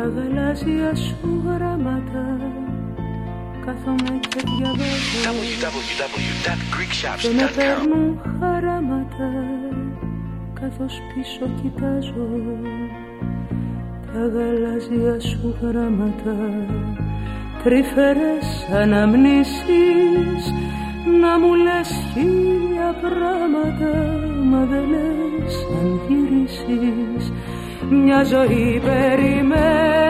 γαλάζια σου γράμματα κάθομαι και διαβάζω και με παίρνουν χαράματα καθώς πίσω κοιτάζω τα γαλάζια σου γράμματα, τρυφερές αναμνήσεις να μου λες χίλια πράγματα, μα δεν λες αν γυρίσεις μια ζωή περιμένει